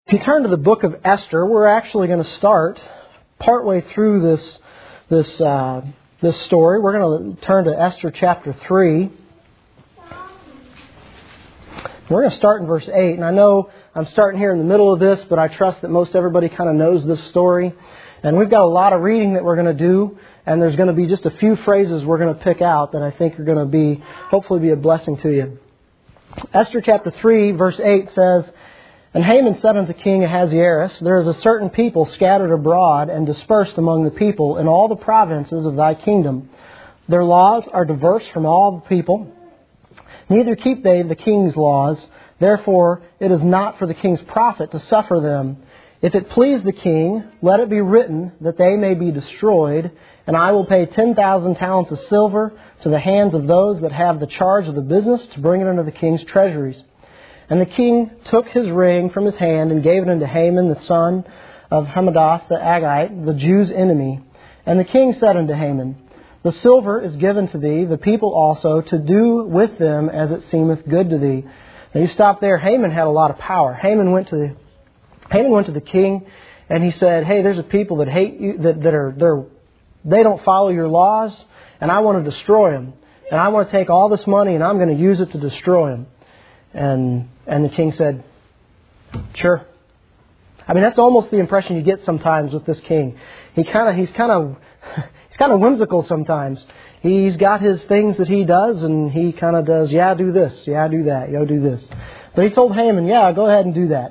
If you turn to the book of Esther, we're actually going to start partway through this story. We're going to turn to Esther chapter 3. We're going to start in verse 8. And I know I'm starting here in the middle of this, but I trust that most everybody kind of knows this story. And we've got a lot of reading that we're going to do. And there's going to be just a few phrases we're going to pick out that I think are going to hopefully be a blessing to you. Esther chapter 3, verse 8 says, "And Haman said unto King Ahasuerus, There is a certain people scattered abroad and dispersed among the people in all the provinces of thy kingdom. Their laws are diverse from all the people. Neither keep they the king's laws. Therefore it is not for the king's profit to suffer them. If it please the king, let it be written that they may be destroyed, and I will pay 10,000 talents of silver to the hands of those that have the charge of the business to bring it into the king's treasuries. And the king took his ring from his hand and gave it unto Haman, the son of Hammedatha the Agagite, the Jews' enemy. And the king said unto Haman, The silver is given to thee, the people also, to do with them as it seemeth good to thee." Now you stop there. Haman had a lot of power. Haman went to the king and he said, "Hey, there's a people that hate you, they don't follow your laws, and I want to destroy them. And I want to take all this money and I'm going to use it to destroy them." And the king said, "Sure." I mean, that's almost the impression you get sometimes with this king. He's kind of whimsical sometimes. He's got his things that he does, and he kind of does, "Yeah, do this. Yeah, do that. Do this." But he told Haman, "Yeah, go ahead and do that."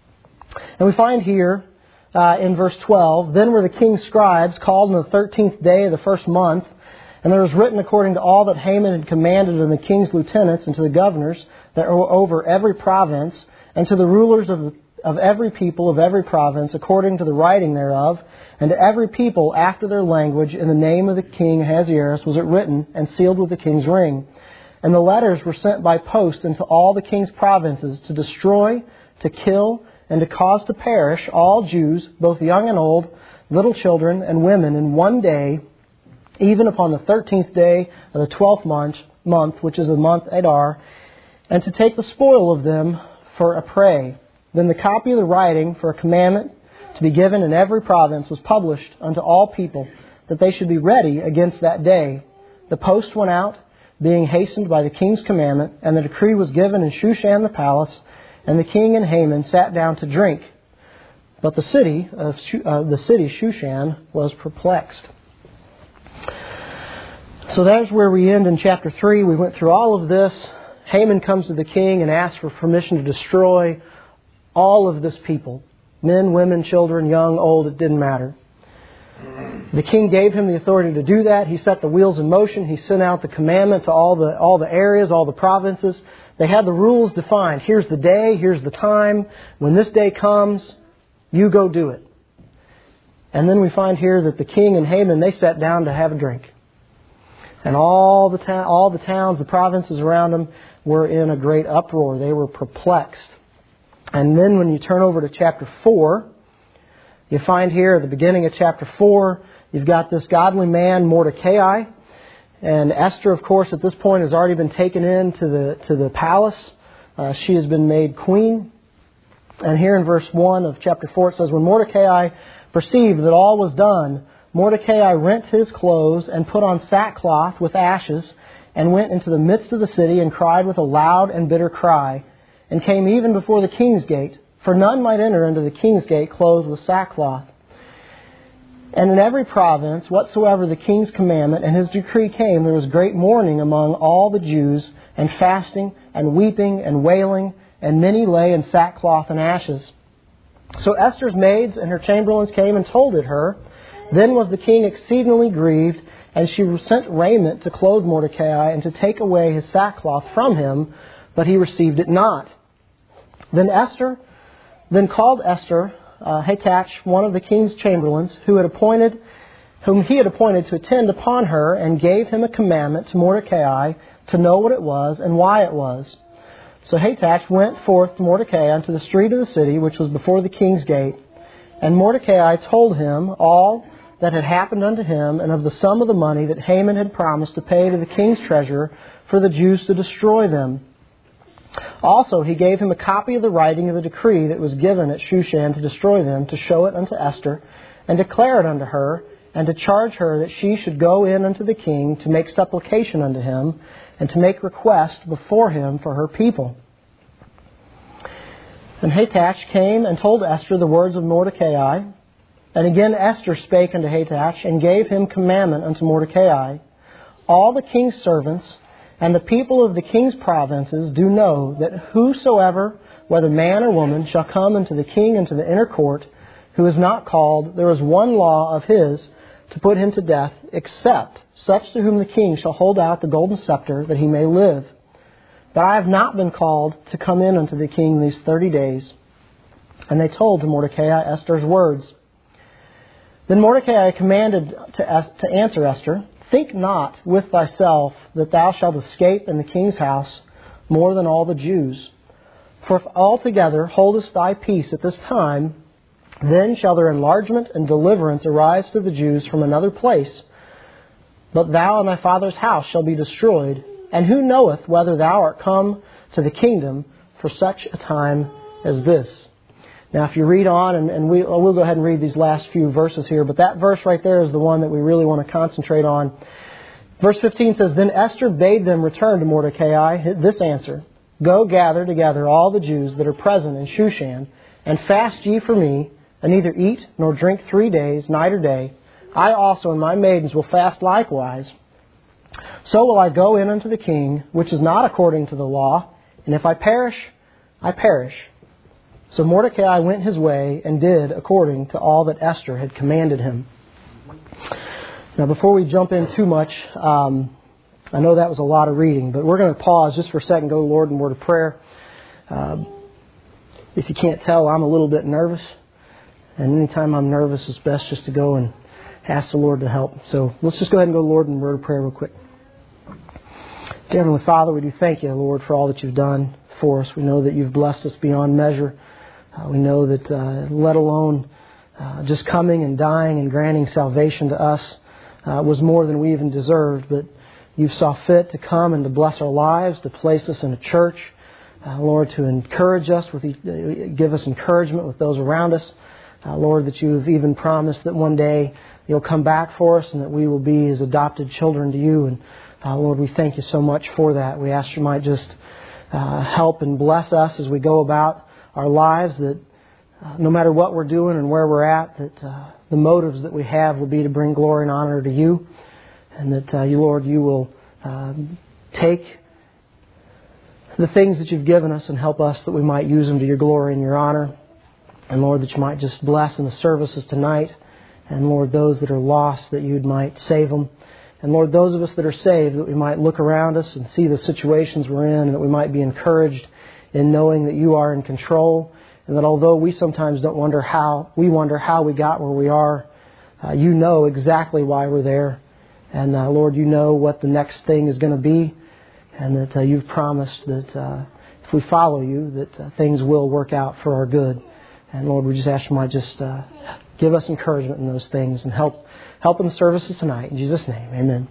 And we find here in verse 12, "Then were the king's scribes called on the 13th day of the first month, and there was written according to all that Haman had commanded unto the king's lieutenants and to the governors that were over every province, and to the rulers of every people of every province, according to the writing thereof, and to every people after their language, in the name of the king Ahasuerus was it written, and sealed with the king's ring. And the letters were sent by post into all the king's provinces, to destroy, to kill, and to cause to perish all Jews, both young and old, little children and women, in one day, even upon the 13th day of the 12th month, which is the month Adar, and to take the spoil of them for a prey. Then the copy of the writing for a commandment to be given in every province was published unto all people, that they should be ready against that day. The post went out, being hastened by the king's commandment, and the decree was given in Shushan the palace, and the king and Haman sat down to drink. But the city Shushan was perplexed." So there's where we end in chapter 3. We went through all of this. Haman comes to the king and asks for permission to destroy all of this people. Men, women, children, young, old, it didn't matter. The king gave him the authority to do that. He set the wheels in motion. He sent out the commandment to all the areas, all the provinces. They had the rules defined. Here's the day, here's the time. When this day comes, you go do it. And then we find here that the king and Haman, they sat down to have a drink. And all the towns, the provinces around them were in a great uproar. They were perplexed. And then when you turn over to chapter 4, you find here at the beginning of chapter 4, you've got this godly man, Mordecai. And Esther, of course, at this point has already been taken into the palace. She has been made queen. And here in verse 1 of chapter 4 it says, "When Mordecai perceived that all was done, Mordecai rent his clothes and put on sackcloth with ashes, and went into the midst of the city and cried with a loud and bitter cry, and came even before the king's gate, for none might enter into the king's gate clothed with sackcloth. And in every province, whatsoever the king's commandment and his decree came, there was great mourning among all the Jews, and fasting, and weeping, and wailing, and many lay in sackcloth and ashes. So Esther's maids and her chamberlains came and told it her. Then was the king exceedingly grieved, and she sent raiment to clothe Mordecai, and to take away his sackcloth from him, but he received it not. Then called Esther Hathach, one of the king's chamberlains, whom he had appointed to attend upon her, and gave him a commandment to Mordecai to know what it was and why it was. So Hathach went forth to Mordecai unto the street of the city, which was before the king's gate. And Mordecai told him all that had happened unto him, and of the sum of the money that Haman had promised to pay to the king's treasurer for the Jews to destroy them. Also, he gave him a copy of the writing of the decree that was given at Shushan to destroy them, to show it unto Esther, and declare it unto her, and to charge her that she should go in unto the king to make supplication unto him, and to make request before him for her people. And Hathach came and told Esther the words of Mordecai. And again Esther spake unto Hathach, and gave him commandment unto Mordecai. All the king's servants and the people of the king's provinces do know that whosoever, whether man or woman, shall come unto the king into the inner court, who is not called, there is one law of his to put him to death, except such to whom the king shall hold out the golden scepter, that he may live. But I have not been called to come in unto the king these 30 days. And they told to Mordecai Esther's words. Then Mordecai commanded to answer Esther, Think not with thyself that thou shalt escape in the king's house more than all the Jews. For if altogether holdest thy peace at this time, then shall their enlargement and deliverance arise to the Jews from another place. But thou and thy father's house shall be destroyed. And who knoweth whether thou art come to the kingdom for such a time as this? Now, if you read on, and we'll go ahead and read these last few verses here, but that verse right there is the one that we really want to concentrate on. Verse 15 says, Then Esther bade them return to Mordecai this answer, Go gather together all the Jews that are present in Shushan, and fast ye for me, and neither eat nor drink 3 days, night or day. I also and my maidens will fast likewise. So will I go in unto the king, which is not according to the law, and if I perish, I perish. So Mordecai went his way and did according to all that Esther had commanded him. Now, before we jump in too much, I know that was a lot of reading, but we're going to pause just for a second, go to the Lord in a word of prayer. If you can't tell, I'm a little bit nervous, and anytime I'm nervous, it's best just to go and ask the Lord to help. So let's just go ahead and go to the Lord in a word of prayer real quick. Dear Heavenly Father, we do thank you, Lord, for all that you've done for us. We know that you've blessed us beyond measure. We know that let alone just coming and dying and granting salvation to us was more than we even deserved. But you saw fit to come and to bless our lives, to place us in a church, Lord, to encourage us, give us encouragement with those around us. Lord, that you've even promised that one day you'll come back for us and that we will be as adopted children to you. And Lord, we thank you so much for that. We ask you might just help and bless us as we go about our lives, that no matter what we're doing and where we're at, that the motives that we have will be to bring glory and honor to you, and that you, Lord, you will take the things that you've given us and help us that we might use them to your glory and your honor. And Lord, that you might just bless in the services tonight, and Lord, those that are lost, that you might save them. And Lord, those of us that are saved, that we might look around us and see the situations we're in, and that we might be encouraged in knowing that you are in control, and that although we sometimes don't wonder how we got where we are, you know exactly why we're there. And Lord, you know what the next thing is going to be, and that you've promised that if we follow you, that things will work out for our good. And Lord, we just ask you might just give us encouragement in those things and help in the services tonight. In Jesus' name, amen.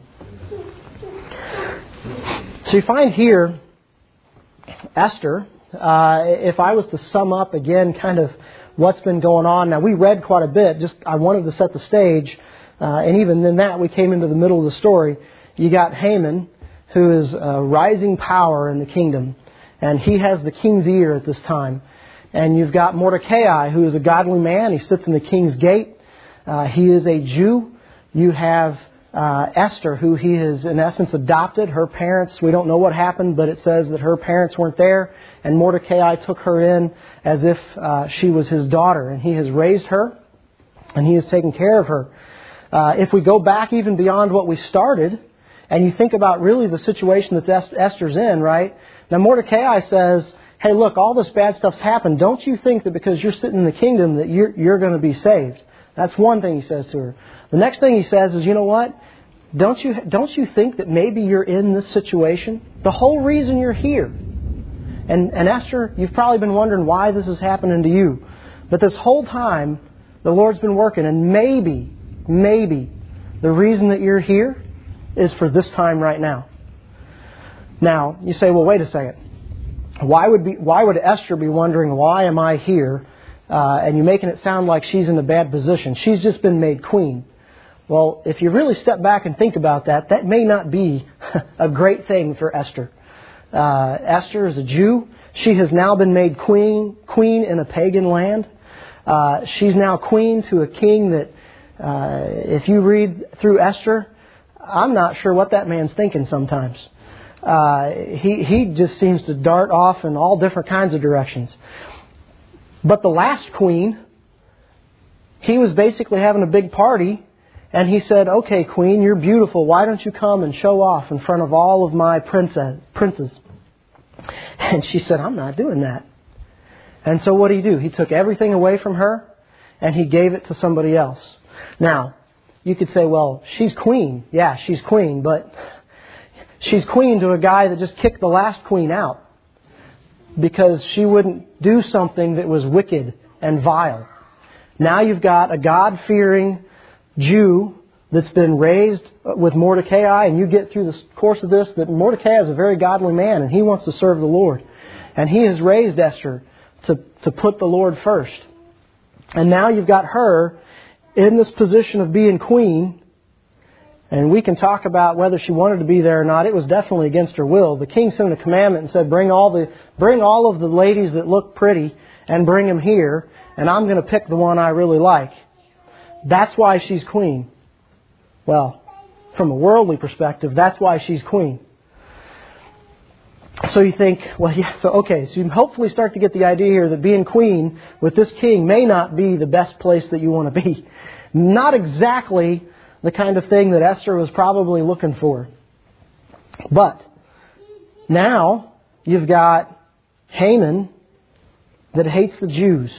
So you find here Esther, if I was to sum up again kind of what's been going on. Now, we read quite a bit. Just I wanted to set the stage. And even in that, we came into the middle of the story. You got Haman, who is a rising power in the kingdom. And he has the king's ear at this time. And you've got Mordecai, who is a godly man. He sits in the king's gate. He is a Jew. You have Esther, who he has in essence adopted. Her parents, we don't know what happened, but it says that her parents weren't there. And Mordecai took her in as if she was his daughter. And he has raised her, and he has taken care of her. If we go back even beyond what we started, and you think about really the situation that Esther's in, right? Now Mordecai says, hey, look, all this bad stuff's happened. Don't you think that because you're sitting in the kingdom that you're going to be saved? That's one thing he says to her. The next thing he says is, you know what? Don't you think that maybe you're in this situation? The whole reason you're here. And Esther, you've probably been wondering why this is happening to you. But this whole time, the Lord's been working. And maybe the reason that you're here is for this time right now. Now, you say, well, wait a second. why would Esther be wondering, why am I here? And you're making it sound like she's in a bad position. She's just been made queen. Well, if you really step back and think about that, that may not be a great thing for Esther. Esther is a Jew. She has now been made queen in a pagan land. She's now queen to a king that, if you read through Esther, I'm not sure what that man's thinking sometimes. He just seems to dart off in all different kinds of directions. But the last queen, he was basically having a big party, and he said, "Okay, queen, you're beautiful. Why don't you come and show off in front of all of my princes?" And she said, "I'm not doing that." And so what did he do? He took everything away from her, and he gave it to somebody else. Now, you could say, well, she's queen. Yeah, she's queen, but she's queen to a guy that just kicked the last queen out because she wouldn't do something that was wicked and vile. Now you've got a God-fearing Jew that's been raised with Mordecai, and you get through the course of this that Mordecai is a very godly man, and he wants to serve the Lord. And he has raised Esther to put the Lord first. And now you've got her in this position of being queen, and we can talk about whether she wanted to be there or not. It was definitely against her will. The king sent a commandment and said, bring all of the ladies that look pretty and bring them here, and I'm going to pick the one I really like. That's why she's queen. Well, from a worldly perspective, that's why she's queen. So you think, well, yeah, so you hopefully start to get the idea here that being queen with this king may not be the best place that you want to be. Not exactly the kind of thing that Esther was probably looking for. But now you've got Haman that hates the Jews.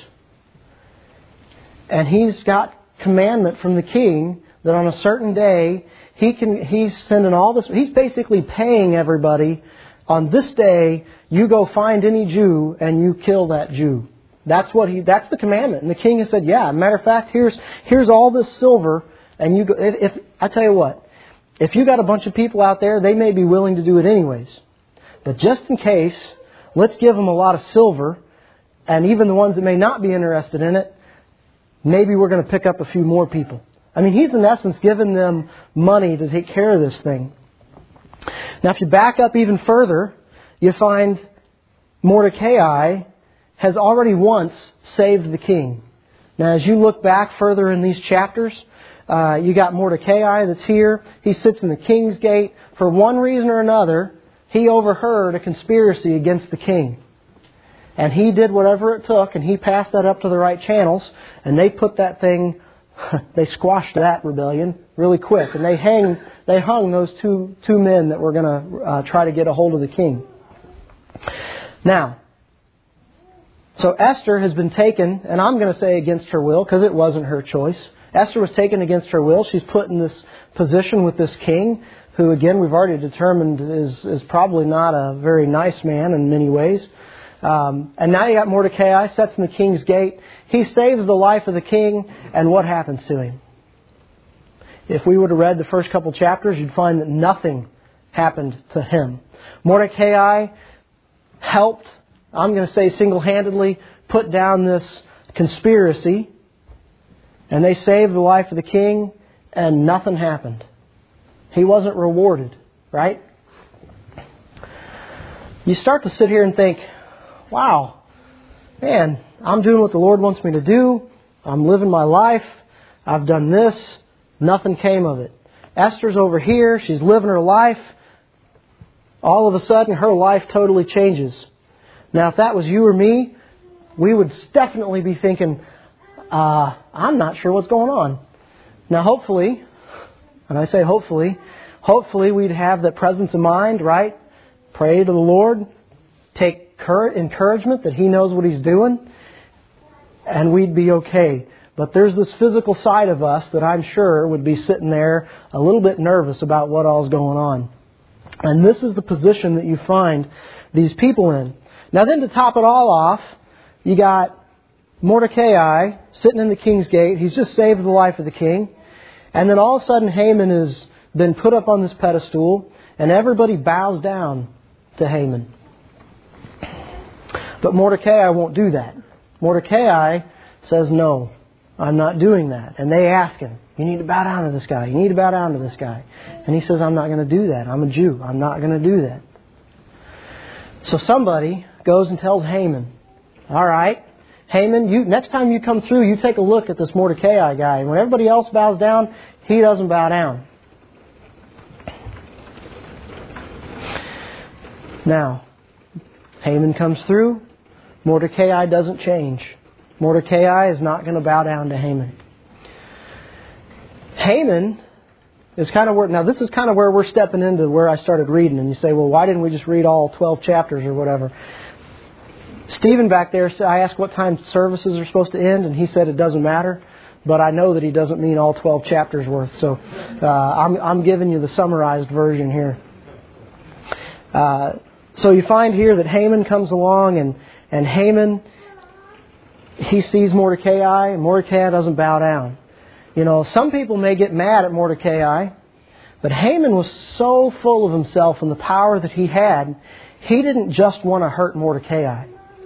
And he's got commandment from the king that on a certain day he's sending all this. He's basically paying everybody. On this day, you go find any Jew and you kill that Jew. That's the commandment. And the king has said, yeah, matter of fact, here's all this silver. And you go, if I tell you what, if you got a bunch of people out there, they may be willing to do it anyways. But just in case, let's give them a lot of silver. And even the ones that may not be interested in it, maybe we're going to pick up a few more people. I mean, he's in essence giving them money to take care of this thing. Now, if you back up even further, you find Mordecai has already once saved the king. Now, as you look back further in these chapters, you got Mordecai that's here. He sits in the king's gate. For one reason or another, he overheard a conspiracy against the king. And he did whatever it took, and he passed that up to the right channels, and they put that thing, they squashed that rebellion really quick. And they hung those two men that were going to try to get a hold of the king. Now, so Esther has been taken, and I'm going to say against her will, because it wasn't her choice. Esther was taken against her will. She's put in this position with this king, who again we've already determined is probably not a very nice man in many ways. And now you got Mordecai, sits in the king's gate. He saves the life of the king, and what happens to him? If we would have read the first couple chapters, you'd find that nothing happened to him. Mordecai helped, I'm going to say single-handedly, put down this conspiracy, and they saved the life of the king, and nothing happened. He wasn't rewarded, right? You start to sit here and think, wow, man, I'm doing what the Lord wants me to do. I'm living my life. I've done this. Nothing came of it. Esther's over here. She's living her life. All of a sudden, her life totally changes. Now, if that was you or me, we would definitely be thinking, I'm not sure what's going on. Now, hopefully, and I say hopefully we'd have that presence of mind, right? Pray to the Lord. Take encouragement that He knows what He's doing. And we'd be okay. But there's this physical side of us that I'm sure would be sitting there a little bit nervous about what all's going on. And this is the position that you find these people in. Now then, to top it all off, you got Mordecai sitting in the king's gate. He's just saved the life of the king. And then all of a sudden Haman has been put up on this pedestal, and everybody bows down to Haman. But Mordecai won't do that. Mordecai says, no, I'm not doing that. And they ask him, you need to bow down to this guy. You need to bow down to this guy. And he says, I'm not going to do that. I'm a Jew. I'm not going to do that. So somebody goes and tells Haman, all right, Haman, next time you come through, you take a look at this Mordecai guy. And when everybody else bows down, he doesn't bow down. Now, Haman comes through. Mordecai doesn't change. Mordecai is not going to bow down to Haman. Haman is kind of where... Now, this is kind of where we're stepping into where I started reading. And you say, well, why didn't we just read all 12 chapters or whatever? Stephen back there, I asked what time services are supposed to end, and he said it doesn't matter. But I know that he doesn't mean all 12 chapters worth. So I'm giving you the summarized version here. So you find here that Haman comes along, and Haman, he sees Mordecai, and Mordecai doesn't bow down. You know, some people may get mad at Mordecai, but Haman was so full of himself and the power that he had, he didn't just want to hurt Mordecai.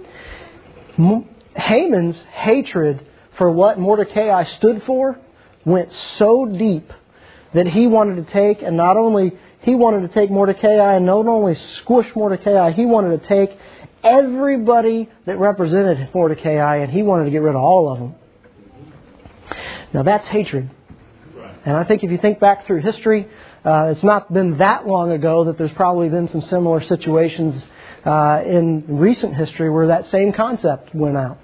Haman's hatred for what Mordecai stood for went so deep that he wanted to take, and not only he wanted to take Mordecai and not only squish Mordecai, he wanted to take everybody that represented Mordecai, and he wanted to get rid of all of them. Now that's hatred. And I think if you think back through history, it's not been that long ago that there's probably been some similar situations in recent history where that same concept went out.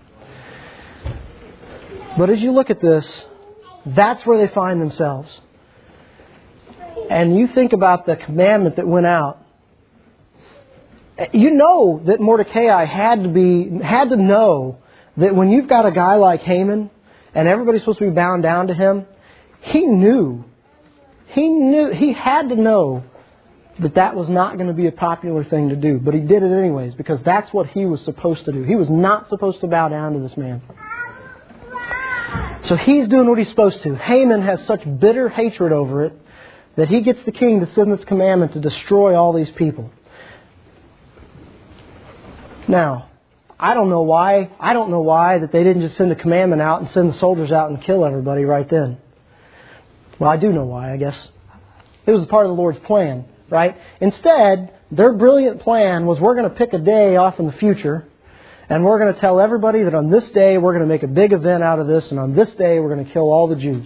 But as you look at this, that's where they find themselves. And you think about the commandment that went out. You know that Mordecai had to know that when you've got a guy like Haman and everybody's supposed to be bound down to him, he had to know that was not going to be a popular thing to do. But he did it anyways, because that's what he was supposed to do. He was not supposed to bow down to this man. So he's doing what he's supposed to. Haman has such bitter hatred over it that he gets the king to send this commandment to destroy all these people. Now, I don't know why that they didn't just send a commandment out and send the soldiers out and kill everybody right then. Well, I do know why, I guess. It was part of the Lord's plan, right? Instead, their brilliant plan was, we're going to pick a day off in the future, and we're going to tell everybody that on this day we're going to make a big event out of this, and on this day we're going to kill all the Jews.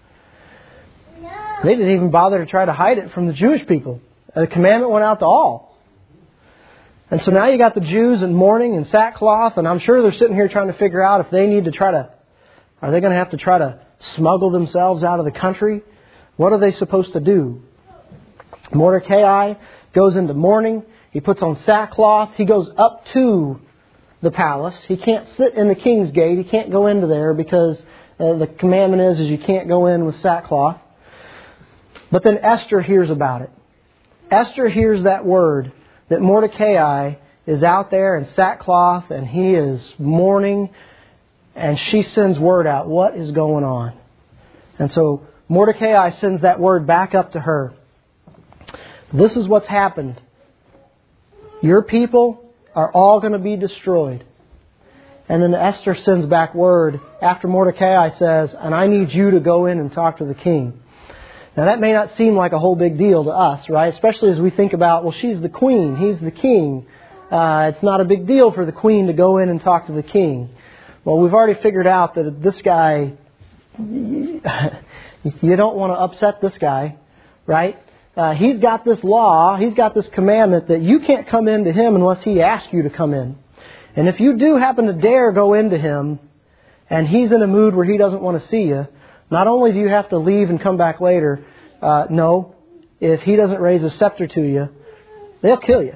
They didn't even bother to try to hide it from the Jewish people. The commandment went out to all. And so now you got the Jews in mourning and sackcloth, and I'm sure they're sitting here trying to figure out if they need to are they going to have to try to smuggle themselves out of the country? What are they supposed to do? Mordecai goes into mourning. He puts on sackcloth. He goes up to the palace. He can't sit in the king's gate. He can't go into there because the commandment is you can't go in with sackcloth. But then Esther hears about it. Esther hears that word that Mordecai is out there in sackcloth and he is mourning, and she sends word out. What is going on? And so Mordecai sends that word back up to her. This is what's happened. Your people are all going to be destroyed. And then Esther sends back word after Mordecai says, and I need you to go in and talk to the king. Now that may not seem like a whole big deal to us, right? Especially as we think about, well, she's the queen, he's the king. It's not a big deal for the queen to go in and talk to the king. Well, we've already figured out that this guy, you don't want to upset this guy, right? He's got this law, he's got this commandment that you can't come into him unless he asks you to come in. And if you do happen to dare go into him, and he's in a mood where he doesn't want to see you, not only do you have to leave and come back later, no, if he doesn't raise a scepter to you, they'll kill you.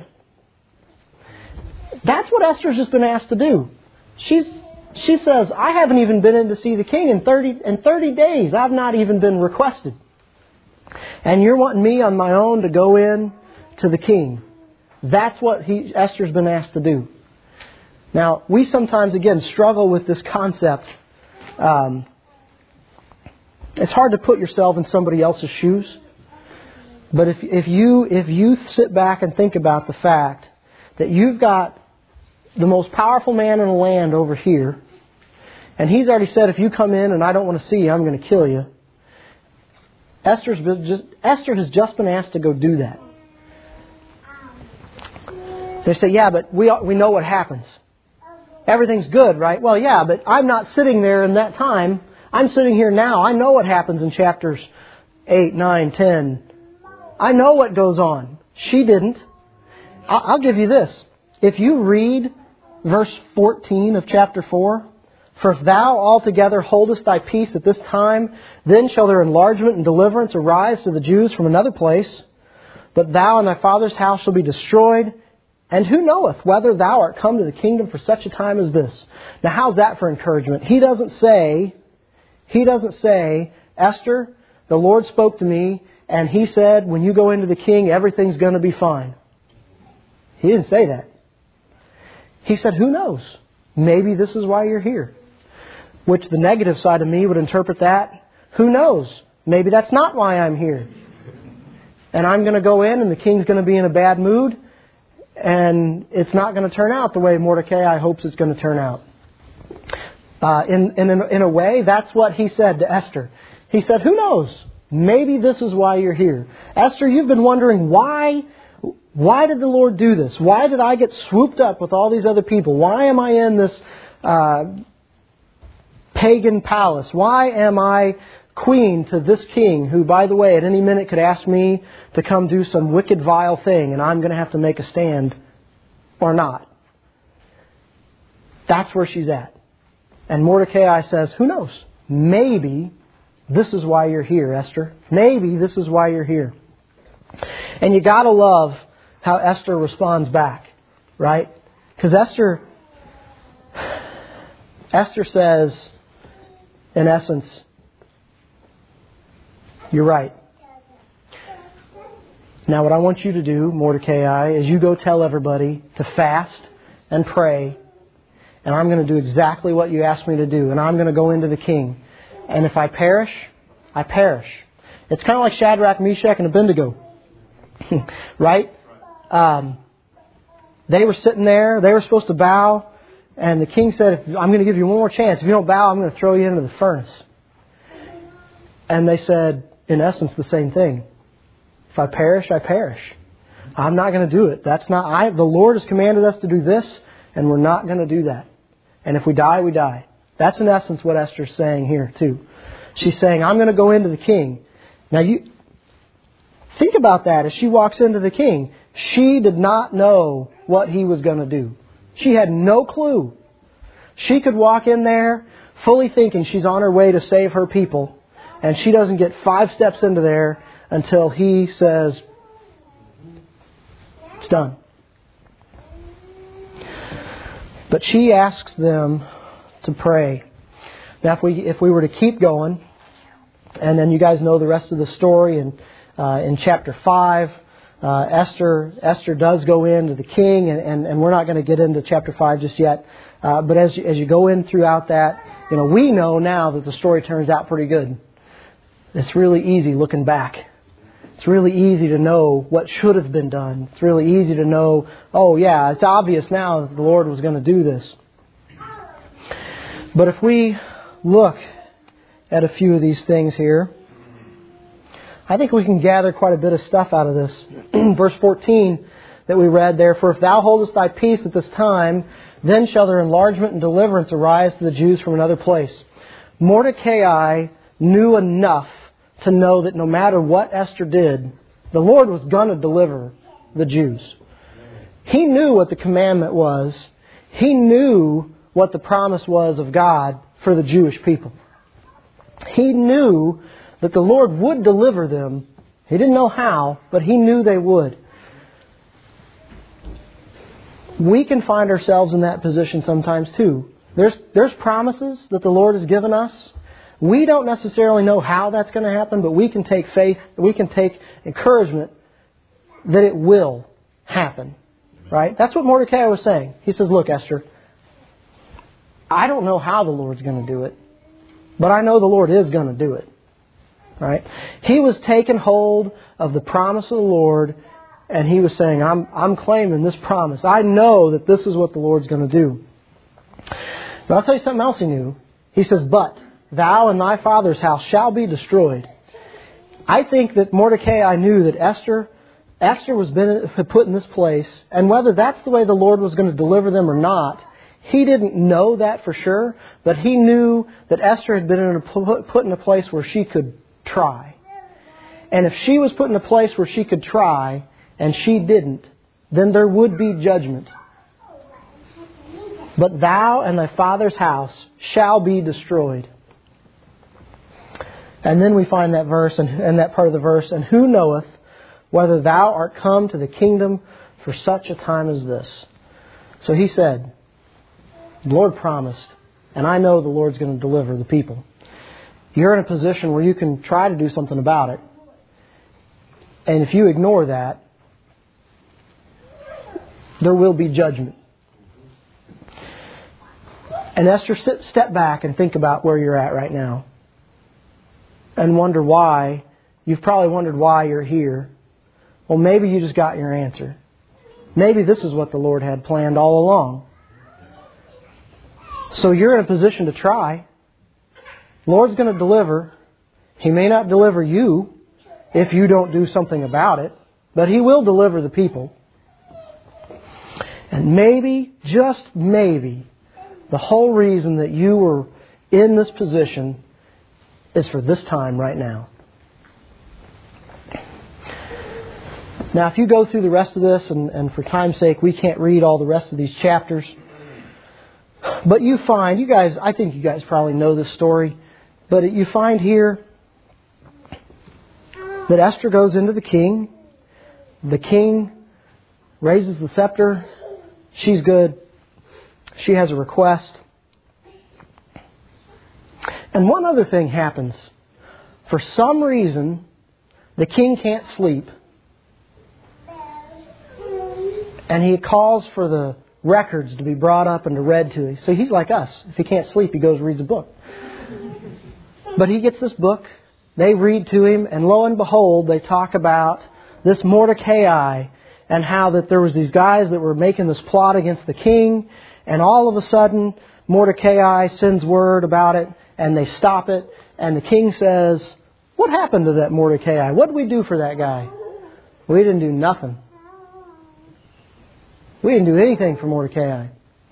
That's what Esther's just been asked to do. She says, I haven't even been in to see the king in 30 days. I've not even been requested. And you're wanting me on my own to go in to the king. That's what Esther's been asked to do. Now, we sometimes, again, struggle with this concept. It's hard to put yourself in somebody else's shoes. But if you sit back and think about the fact that you've got the most powerful man in the land over here. And he's already said, if you come in and I don't want to see you, I'm going to kill you. Esther has just been asked to go do that. They say, yeah, but we know what happens. Everything's good, right? Well, yeah, but I'm not sitting there in that time. I'm sitting here now. I know what happens in chapters 8, 9, 10. I know what goes on. She didn't. I'll give you this. If you read verse 14 of chapter 4, for if thou altogether holdest thy peace at this time, then shall their enlargement and deliverance arise to the Jews from another place. But thou and thy father's house shall be destroyed. And who knoweth whether thou art come to the kingdom for such a time as this? Now how's that for encouragement? He doesn't say, Esther, the Lord spoke to me and He said, when you go into the king, everything's going to be fine. He didn't say that. He said, who knows? Maybe this is why you're here. Which the negative side of me would interpret that. Who knows? Maybe that's not why I'm here. And I'm going to go in and the king's going to be in a bad mood. And it's not going to turn out the way Mordecai hopes it's going to turn out. In a way, that's what he said to Esther. He said, who knows? Maybe this is why you're here. Esther, you've been wondering why did the Lord do this? Why did I get swooped up with all these other people? Why am I in this pagan palace? Why am I queen to this king who, by the way, at any minute could ask me to come do some wicked, vile thing and I'm going to have to make a stand or not? That's where she's at. And Mordecai says, who knows? Maybe this is why you're here, Esther. Maybe this is why you're here. And you got to love how Esther responds back, right? Because Esther says, in essence, you're right. Now what I want you to do, Mordecai, is you go tell everybody to fast and pray. And I'm going to do exactly what you asked me to do. And I'm going to go into the king. And if I perish, I perish. It's kind of like Shadrach, Meshach, and Abednego. Right? They were sitting there. They were supposed to bow. And the king said, I'm going to give you one more chance. If you don't bow, I'm going to throw you into the furnace. And they said, in essence, the same thing. If I perish, I perish. I'm not going to do it. The Lord has commanded us to do this, and we're not going to do that. And if we die, we die. That's in essence what Esther's saying here, too. She's saying, I'm going to go into the king. Now, you think about that as she walks into the king. She did not know what he was going to do. She had no clue. She could walk in there fully thinking she's on her way to save her people. And she doesn't get 5 steps into there until he says, it's done. But she asks them to pray. Now, if we were to keep going, and then you guys know the rest of the story, and in chapter 5, Esther does go into the king, and we're not going to get into chapter 5 just yet. But as you go in throughout that, we know now that the story turns out pretty good. It's really easy looking back. It's really easy to know what should have been done. It's really easy to know, oh yeah, it's obvious now that the Lord was going to do this. But if we look at a few of these things here, I think we can gather quite a bit of stuff out of this. Verse 14 that we read there, for if thou holdest thy peace at this time, then shall their enlargement and deliverance arise to the Jews from another place. Mordecai knew enough to know that no matter what Esther did, the Lord was going to deliver the Jews. He knew what the commandment was. He knew what the promise was of God for the Jewish people. He knew that the Lord would deliver them. He didn't know how, but He knew they would. We can find ourselves in that position sometimes too. There's promises that the Lord has given us. We don't necessarily know how that's going to happen, but we can take faith, we can take encouragement that it will happen. Right? That's what Mordecai was saying. He says, look, Esther, I don't know how the Lord's going to do it, but I know the Lord is going to do it. Right? He was taking hold of the promise of the Lord And he was saying, I'm claiming this promise. I know that this is what the Lord's going to do. But I'll tell you something else he knew. He says, but thou and thy father's house shall be destroyed. I think that Mordecai knew that Esther was put in this place, and whether that's the way the Lord was going to deliver them or not, he didn't know that for sure, but he knew that Esther had been put in a place where she could try. And if she was put in a place where she could try, and she didn't, then there would be judgment. But thou and thy father's house shall be destroyed. And then we find that verse and that part of the verse, and who knoweth whether thou art come to the kingdom for such a time as this? So he said, the Lord promised, and I know the Lord's going to deliver the people. You're in a position where you can try to do something about it. And if you ignore that, there will be judgment. And Esther, step back and think about where you're at right now. And wonder why. You've probably wondered why you're here. Well, maybe you just got your answer. Maybe this is what the Lord had planned all along. So you're in a position to try. The Lord's going to deliver. He may not deliver you if you don't do something about it, but He will deliver the people. And maybe, just maybe, the whole reason that you were in this position is for this time right now. Now, if you go through the rest of this, and for time's sake, we can't read all the rest of these chapters, but you find, I think you guys probably know this story, but you find here that Esther goes into the king. The king raises the scepter. She's good. She has a request. And one other thing happens. For some reason, the king can't sleep. And he calls for the records to be brought up and to read to him. So he's like us. If he can't sleep, he goes and reads a book. But he gets this book. They read to him. And lo and behold, they talk about this Mordecai and how that there was these guys that were making this plot against the king. And all of a sudden, Mordecai sends word about it. And they stop it. And the king says, what happened to that Mordecai? What did we do for that guy? We didn't do nothing. We didn't do anything for Mordecai.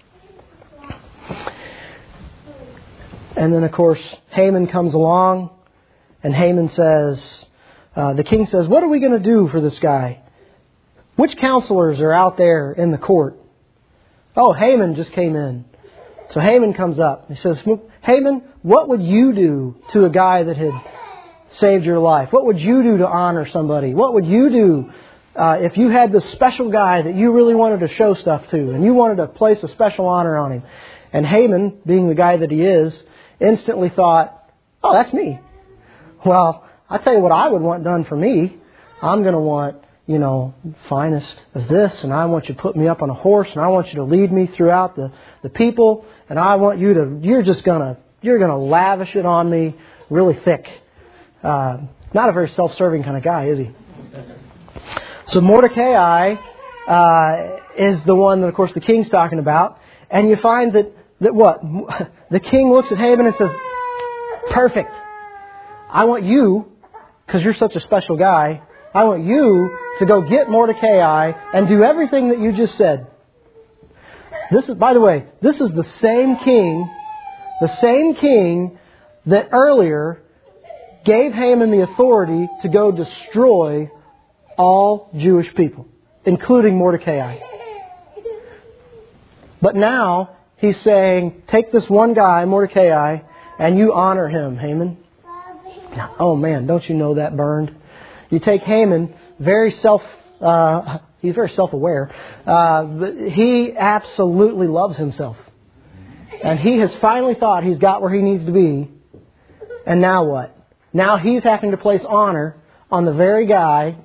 And then, of course, Haman comes along. And Haman says, the king says, what are we going to do for this guy? Which counselors are out there in the court? Oh, Haman just came in. So Haman comes up. He says, Haman, what would you do to a guy that had saved your life? What would you do to honor somebody? What would you do if you had this special guy that you really wanted to show stuff to and you wanted to place a special honor on him? And Haman, being the guy that he is, instantly thought, oh, that's me. Well, I'll tell you what I would want done for me. I'm going to want, finest of this, and I want you to put me up on a horse, and I want you to lead me throughout the people, and I want you to, you're going to lavish it on me really thick. Not a very self-serving kind of guy, is he? So Mordecai is the one that, of course, the king's talking about, and you find that what? The king looks at Haman and says, perfect. I want you, because you're such a special guy, I want you to go get Mordecai and do everything that you just said. This is, by the way, this is the same king that earlier gave Haman the authority to go destroy all Jewish people, including Mordecai. But now he's saying, take this one guy, Mordecai, and you honor him, Haman. Oh man, don't you know that burned? You take Haman, he's very self-aware, but he absolutely loves himself. And he has finally thought he's got where he needs to be. And now what? Now he's having to place honor on the very guy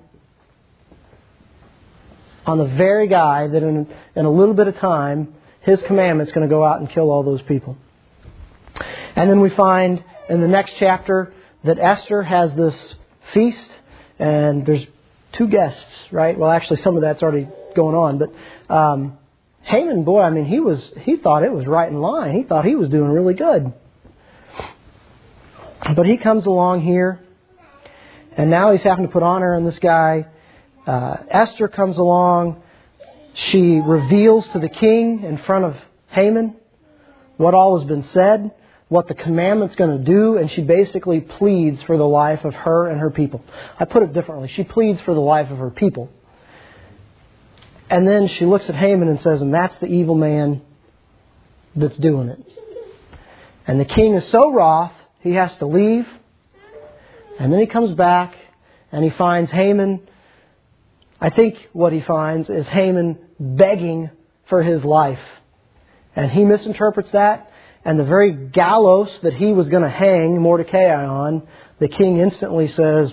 that in a little bit of time, his commandment's going to go out and kill all those people. And then we find in the next chapter that Esther has this feast, and there's 2 guests, right? Well, actually, some of that's already going on. But Haman, boy, I mean, he thought it was right in line. He thought he was doing really good. But he comes along here, and now he's having to put honor on this guy. Esther comes along. She reveals to the king in front of Haman what all has been said, what the commandment's going to do, and she basically pleads for the life of her and her people. I put it differently. She pleads for the life of her people. And then she looks at Haman and says, and that's the evil man that's doing it. And the king is so wroth, he has to leave. And then he comes back and he finds Haman. I think what he finds is Haman begging for his life. And he misinterprets that. And the very gallows that he was going to hang Mordecai on, the king instantly says,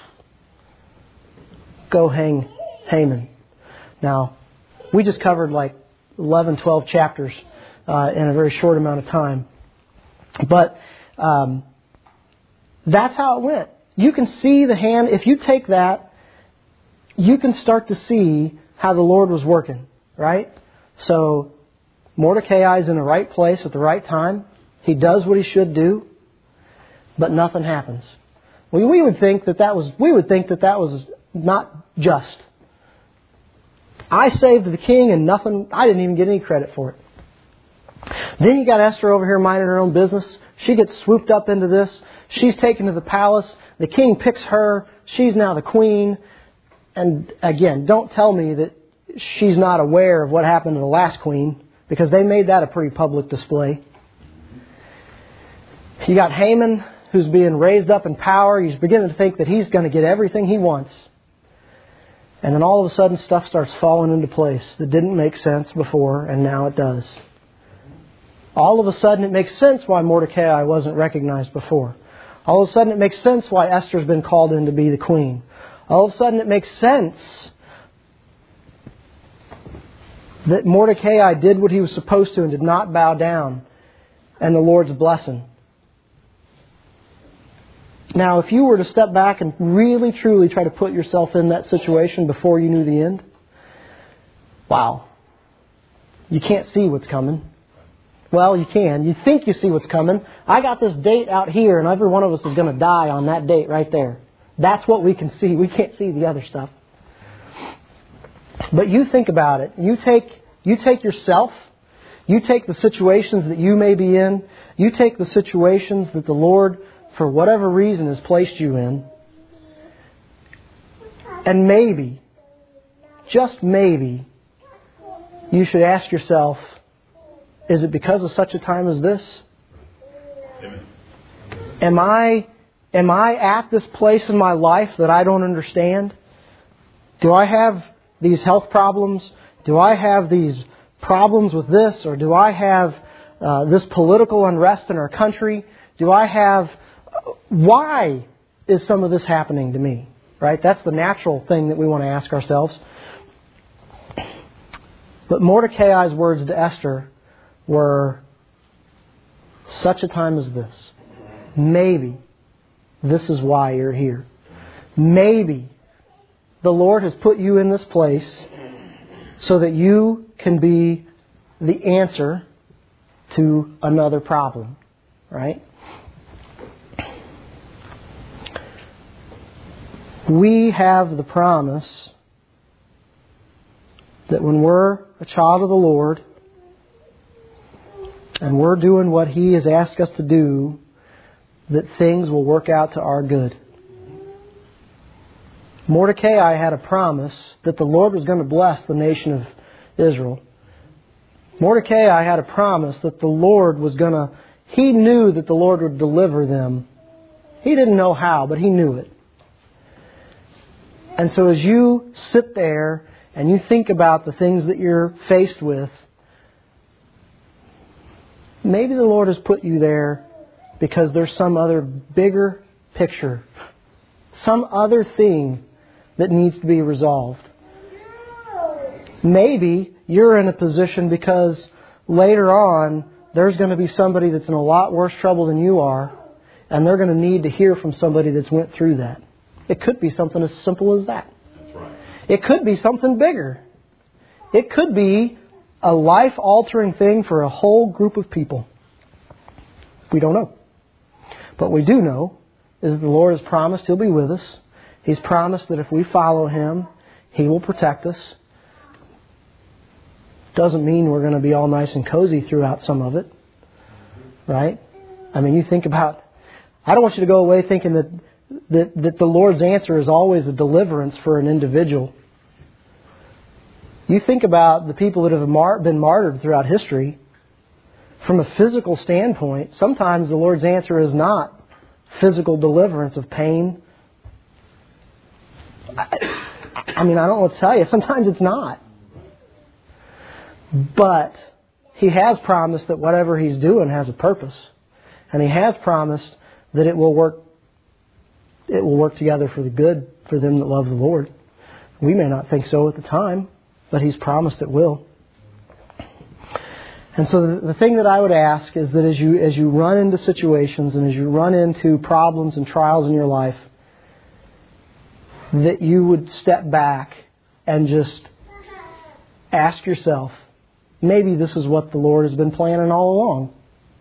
go hang Haman. Now, we just covered like 11, 12 chapters in a very short amount of time. But that's how it went. You can see the hand. If you take that, you can start to see how the Lord was working, right? So Mordecai is in the right place at the right time. He does what he should do, but nothing happens. We would think that was not just. I saved the king and I didn't even get any credit for it. Then you got Esther over here minding her own business. She gets swooped up into this. She's taken to the palace. The king picks her. She's now the queen. And again, don't tell me that she's not aware of what happened to the last queen, because they made that a pretty public display. You got Haman, who's being raised up in power. He's beginning to think that he's going to get everything he wants. And then all of a sudden stuff starts falling into place that didn't make sense before, and now it does. All of a sudden it makes sense why Mordecai wasn't recognized before. All of a sudden it makes sense why Esther's been called in to be the queen. All of a sudden it makes sense that Mordecai did what he was supposed to and did not bow down, and the Lord's blessing. Now, if you were to step back and really, truly try to put yourself in that situation before you knew the end, wow, you can't see what's coming. Well, you can. You think you see what's coming. I got this date out here, and every one of us is going to die on that date right there. That's what we can see. We can't see the other stuff. But you think about it. You take yourself. You take the situations that you may be in. You take the situations that the Lord, for whatever reason, has placed you in. And maybe, just maybe, you should ask yourself, is it because of such a time as this? Amen. Am I at this place in my life that I don't understand? Do I have these health problems? Do I have these problems with this? Or do I have this political unrest in our country? Do I have... Why is some of this happening to me? Right? That's the natural thing that we want to ask ourselves. But Mordecai's words to Esther were, such a time as this. Maybe this is why you're here. Maybe the Lord has put you in this place so that you can be the answer to another problem. Right? We have the promise that when we're a child of the Lord and we're doing what He has asked us to do, that things will work out to our good. Mordecai had a promise that the Lord was going to bless the nation of Israel. Mordecai had a promise that the Lord was going to... He knew that the Lord would deliver them. He didn't know how, but he knew it. And so as you sit there and you think about the things that you're faced with, maybe the Lord has put you there because there's some other bigger picture, some other thing that needs to be resolved. Maybe you're in a position because later on there's going to be somebody that's in a lot worse trouble than you are, and they're going to need to hear from somebody that's went through that. It could be something as simple as that. It could be something bigger. It could be a life-altering thing for a whole group of people. We don't know. But we do know is that the Lord has promised He'll be with us. He's promised that if we follow Him, He will protect us. Doesn't mean we're going to be all nice and cozy throughout some of it. Right? I mean, you think about... I don't want you to go away thinking that the Lord's answer is always a deliverance for an individual. You think about the people that have been martyred throughout history. From a physical standpoint, sometimes the Lord's answer is not physical deliverance of pain. I mean, I don't know what to tell you. Sometimes it's not. But He has promised that whatever He's doing has a purpose. And He has promised that it will work together for the good for them that love the Lord. We may not think so at the time, but He's promised it will. And so the thing that I would ask is that as you run into situations and as you run into problems and trials in your life, that you would step back and just ask yourself, maybe this is what the Lord has been planning all along.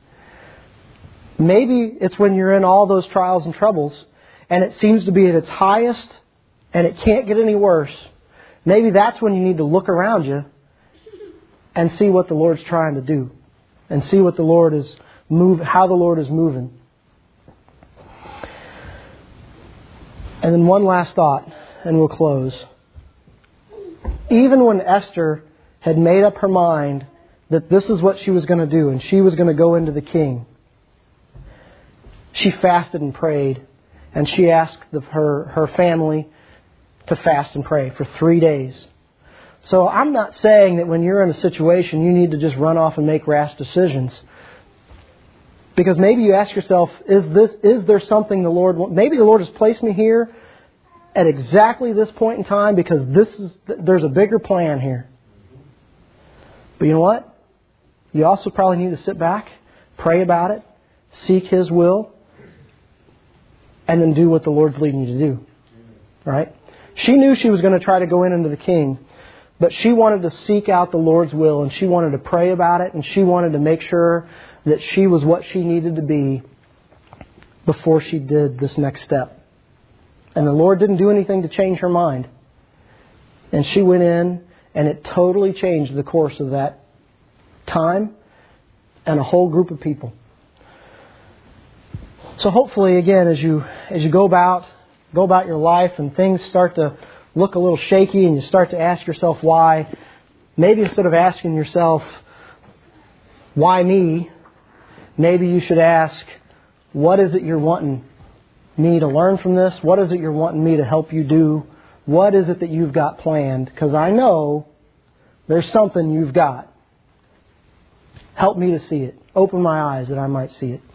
Maybe it's when you're in all those trials and troubles and it seems to be at its highest and it can't get any worse. Maybe that's when you need to look around you and see what the Lord's trying to do and see what the Lord is how the Lord is moving. And then one last thought, and we'll close. Even when Esther had made up her mind that this is what she was going to do and she was going to go into the king, she fasted and prayed, and she asked her family to fast and pray for 3 days. So I'm not saying that when you're in a situation you need to just run off and make rash decisions. Because maybe you ask yourself, is there something the Lord wants? Maybe the Lord has placed me here at exactly this point in time because there's a bigger plan here. But you know what? You also probably need to sit back, pray about it, seek His will, and then do what the Lord's leading you to do. Right? She knew she was going to try to go into the king, but she wanted to seek out the Lord's will, and she wanted to pray about it, and she wanted to make sure that she was what she needed to be before she did this next step. And the Lord didn't do anything to change her mind. And she went in, and it totally changed the course of that time and a whole group of people. So hopefully, again, as you go about your life and things start to look a little shaky and you start to ask yourself why, maybe instead of asking yourself, why me? Maybe you should ask, what is it you're wanting me to learn from this? What is it you're wanting me to help you do? What is it that you've got planned? Because I know there's something you've got. Help me to see it. Open my eyes that I might see it.